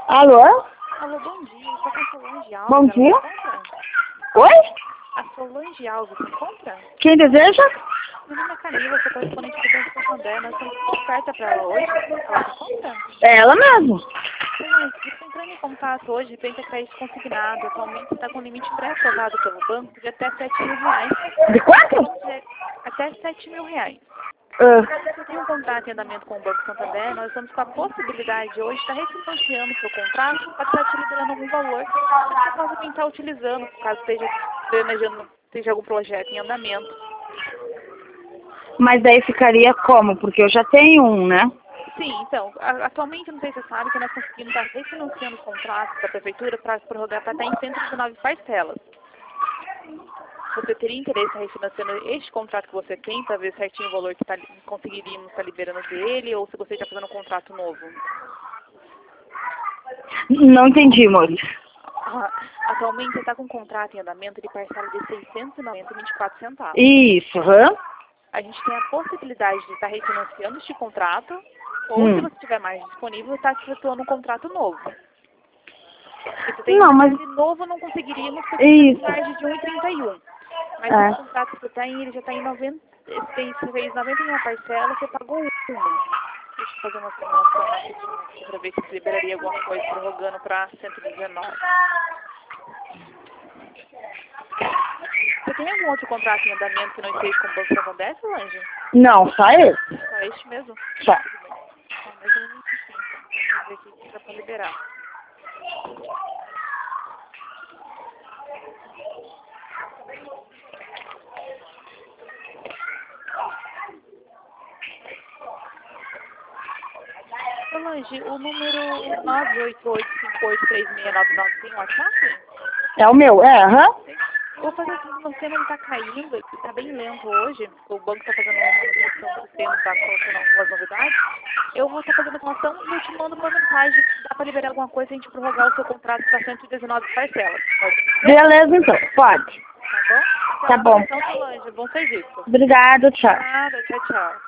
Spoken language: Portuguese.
Alô? Alô, bom dia. Eu tô com a Solange Alves. Bom Ela se dia. encontra? Oi? A Solange Alves se encontra? Quem deseja? Meu nome é Camila, sou correspondente do Banco Santander. Nós temos uma oferta para ela hoje. Ela se encontra? É ela mesmo. Solange, você está entrando em contato hoje, pensa crédito consignado. Atualmente está com limite pré-aprovado pelo banco de até R$ 7.000. De quanto? Até R$ 7.000. Ah, Você tem um contrato em andamento com o Banco Santander, nós estamos com a possibilidade hoje de estar refinanciando o seu contrato para estar te liberando algum valor para você possa tentar utilizando, caso esteja planejando, esteja algum projeto em andamento. mas daí ficaria como? Porque eu já tenho um, né? Sim, então, atualmente, não sei se você sabe, que nós conseguimos estar refinanciando os contratos da Prefeitura para prorrogar para estar em 119 parcelas. Você teria interesse em refinanciando este contrato que você tem para ver certinho o valor que conseguiríamos estar liberando dele, ou se você está fazendo um contrato novo? Não entendi, Maurício. Atualmente você está com um contrato em andamento de parcela de R$ 690,24. Isso, hã? A gente tem a possibilidade de estar refinanciando este contrato, ou se você tiver mais disponível, estar efetuando um contrato novo. Se você tem Não, mas... de novo, não conseguiríamos porque Isso. tem margem de 1,31. Mas É. esse contrato que você tem, ele já está em 90, você fez 91 parcelas, você pagou uma. Deixa eu fazer uma simulação rapidinho aqui para ver se liberaria alguma coisa prorrogando para 119. Você tem algum outro contrato em andamento que não esteja com o Banco Santander, Solange? Não, só esse. Só este mesmo? Só. Tudo bem. Só mais um minutinho, então. Vamos ver aqui o que dá para liberar. Solange, o número 988583699 tem WhatsApp? É o meu, aham. Vou fazer assim, o sistema ele está caindo, ele está bem lento hoje, o banco está fazendo uma manutenção do sistema, está colocando algumas novidades. Eu vou estar fazendo uma ação e eu te mando uma mensagem, dá para liberar alguma coisa e a gente prorrogar o seu contrato para 119 parcelas. Pode ser? Beleza, então. Pode. Tá bom? Tá bom. Então, Solange, bom serviço. Obrigada, tchau. Nada, tchau, tchau.